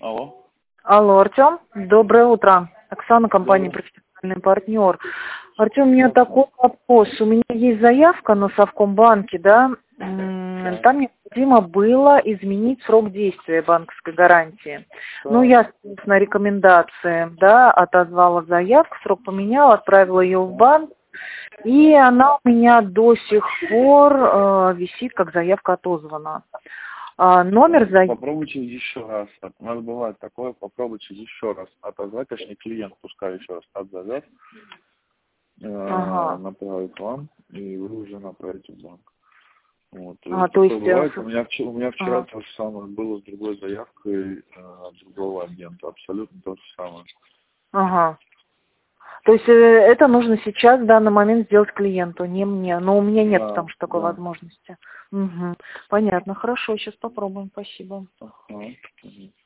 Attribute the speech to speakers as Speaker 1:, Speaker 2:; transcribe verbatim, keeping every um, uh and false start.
Speaker 1: Алло.
Speaker 2: Алло, Артем, доброе утро. Оксана, компания
Speaker 1: Доброе.
Speaker 2: «Профессиональный партнер». Артем, у меня такой вопрос. У меня есть заявка на Совкомбанке, да? М, Там необходимо было изменить срок действия банковской гарантии. Ну, я, на рекомендации, да, отозвала заявку, срок поменяла, отправила ее в банк, и она у меня до сих пор э, висит, как заявка отозвана. А, номер заявки...
Speaker 1: Попробуйте еще раз. У нас бывает такое, попробуйте еще раз отозвать, точнее клиент пускай еще раз отзовет, э,
Speaker 2: Ага.
Speaker 1: направит вам, и вы уже направите в банк. Вот.
Speaker 2: А, то
Speaker 1: Такое
Speaker 2: есть... э,
Speaker 1: бывает. У меня, вчера- у меня вчера
Speaker 2: Ага.
Speaker 1: то же самое было с другой заявкой э, от другого агента. Абсолютно то же самое.
Speaker 2: Ага. То есть э, это нужно сейчас, в данный момент, сделать клиенту, не мне. Но у меня нет,
Speaker 1: Да,
Speaker 2: потому что такой
Speaker 1: да.
Speaker 2: возможности. Угу. Понятно, хорошо, сейчас попробуем, спасибо.
Speaker 1: Ага.